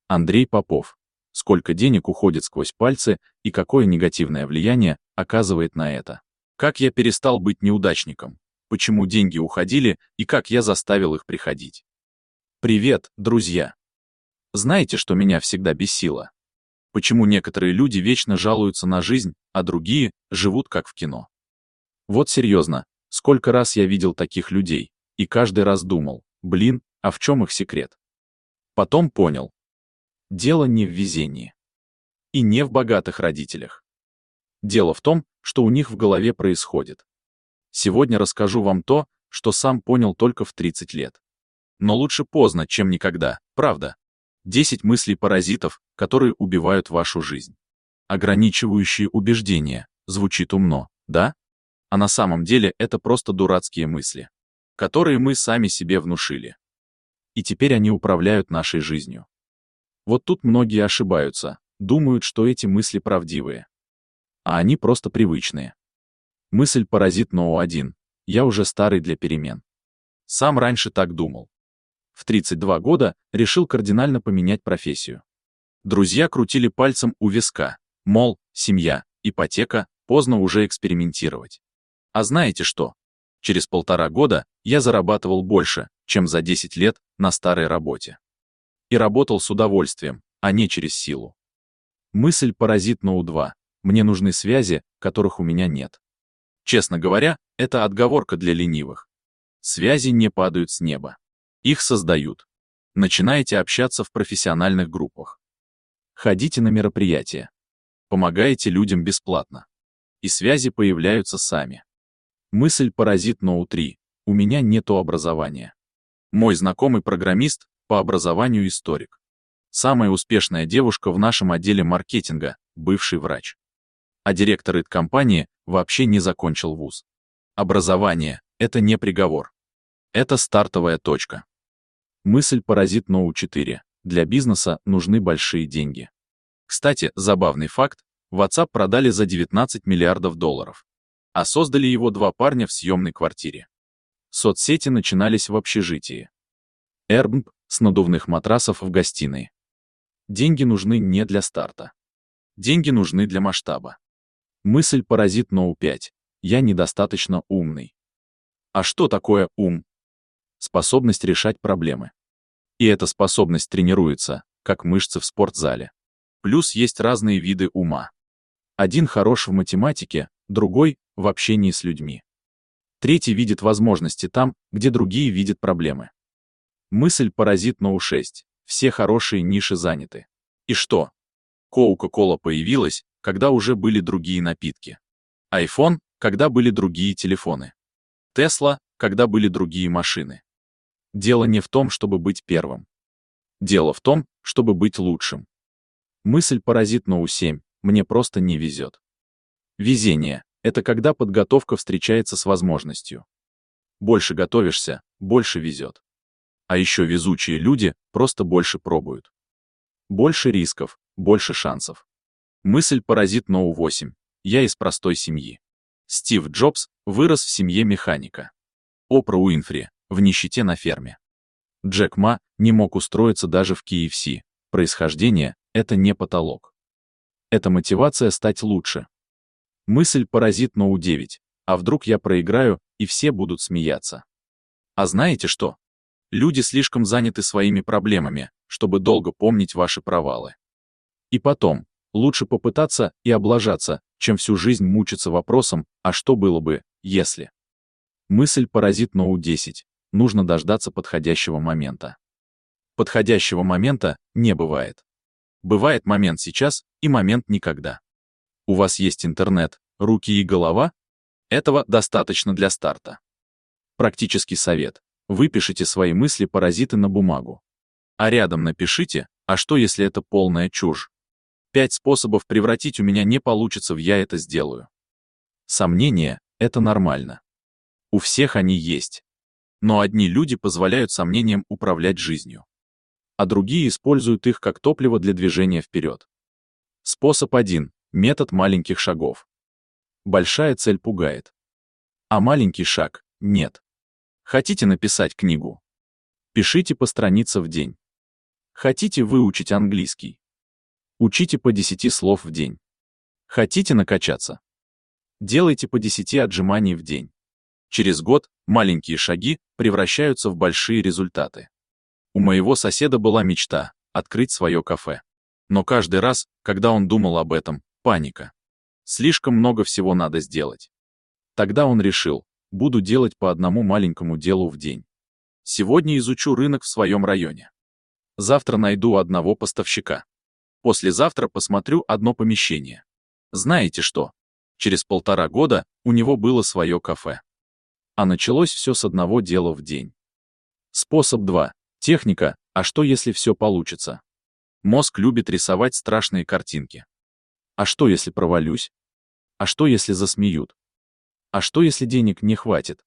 Андрей Попов. Сколько денег уходит сквозь пальцы и какое негативное влияние оказывает на это? Как я перестал быть неудачником? Почему деньги уходили и как я заставил их приходить? Привет, друзья! Знаете, что меня всегда бесило? Почему некоторые люди вечно жалуются на жизнь, а другие живут как в кино? Вот серьезно, сколько раз я видел таких людей, и каждый раз думал, блин, а в чем их секрет? Потом понял. Дело не в везении. И не в богатых родителях. Дело в том, что у них в голове происходит. Сегодня расскажу вам то, что сам понял только в 30 лет. Но лучше поздно, чем никогда, правда? 10 мыслей-паразитов, которые убивают вашу жизнь. Ограничивающие убеждения. Звучит умно, да? А на самом деле это просто дурацкие мысли, которые мы сами себе внушили. И теперь они управляют нашей жизнью. Вот тут многие ошибаются, думают, что эти мысли правдивые. А они просто привычные. Мысль-паразит No. 1. Я уже старый для перемен. Сам раньше так думал. В 32 года решил кардинально поменять профессию. Друзья крутили пальцем у виска, мол, семья, ипотека, поздно уже экспериментировать. А знаете что? Через 1,5 года я зарабатывал больше, чем за 10 лет на старой работе. И работал с удовольствием, а не через силу. Мысль-паразит No. 2. Мне нужны связи, которых у меня нет. Честно говоря, это отговорка для ленивых. Связи не падают с неба. Их создают. Начинаете общаться в профессиональных группах. Ходите на мероприятия. Помогаете людям бесплатно. И связи появляются сами. Мысль-паразит No. 3. У меня нету образования. Мой знакомый программист, по образованию историк. Самая успешная девушка в нашем отделе маркетинга, бывший врач. А директор IT-компании вообще не закончил вуз. Образование – это не приговор. Это стартовая точка. Мысль-паразит No. 4. Для бизнеса нужны большие деньги. Кстати, забавный факт, WhatsApp продали за 19 миллиардов долларов. А создали его 2 парня в съемной квартире. Соцсети начинались в общежитии. Airbnb с надувных матрасов в гостиной. Деньги нужны не для старта. Деньги нужны для масштаба. Мысль-паразит No. 5. Я недостаточно умный. А что такое ум? Способность решать проблемы. И эта способность тренируется, как мышцы в спортзале. Плюс есть разные виды ума. Один хорош в математике, другой — в общении с людьми. Третий видит возможности там, где другие видят проблемы. Мысль-паразит No. 6. Все хорошие ниши заняты. И что? Кока-кола появилась, когда уже были другие напитки. iPhone, когда были другие телефоны. Tesla, когда были другие машины. Дело не в том, чтобы быть первым. Дело в том, чтобы быть лучшим. Мысль-паразит No. 7. Мне просто не везет. Везение — это когда подготовка встречается с возможностью. Больше готовишься, больше везет. А еще везучие люди просто больше пробуют. Больше рисков, больше шансов. Мысль-паразит No. 8. Я из простой семьи. Стив Джобс вырос в семье механика. Опра Уинфри в нищете на ферме. Джек Ма не мог устроиться даже в KFC. Происхождение — это не потолок. Это мотивация стать лучше. Мысль-паразит No. 9. А вдруг я проиграю, и все будут смеяться? А знаете что? Люди слишком заняты своими проблемами, чтобы долго помнить ваши провалы. И потом, лучше попытаться и облажаться, чем всю жизнь мучиться вопросом, а что было бы, если? Мысль-паразит No. 10. Нужно дождаться подходящего момента. Подходящего момента не бывает. Бывает момент сейчас и момент никогда. У вас есть интернет, руки и голова? Этого достаточно для старта. Практический совет. Выпишите свои мысли-паразиты на бумагу. А рядом напишите, а что если это полная чушь? 5 способов превратить у меня не получится в «я это сделаю». Сомнения — это нормально. У всех они есть. Но одни люди позволяют сомнениям управлять жизнью. А другие используют их как топливо для движения вперед. Способ 1. Метод маленьких шагов. Большая цель пугает. А маленький шаг — нет. Хотите написать книгу? Пишите по странице в день. Хотите выучить английский? Учите по 10 слов в день. Хотите накачаться? Делайте по 10 отжиманий в день. Через год маленькие шаги превращаются в большие результаты. У моего соседа была мечта — открыть свое кафе. Но каждый раз, когда он думал об этом, паника. Слишком много всего надо сделать. Тогда он решил, буду делать по одному маленькому делу в день. Сегодня изучу рынок в своем районе. Завтра найду одного поставщика. Послезавтра посмотрю одно помещение. Знаете что? Через 1,5 года у него было свое кафе. А началось все с одного дела в день. Способ 2. Техника «А что, если все получится?» Мозг любит рисовать страшные картинки. А что, если провалюсь? А что, если засмеют? А что, если денег не хватит?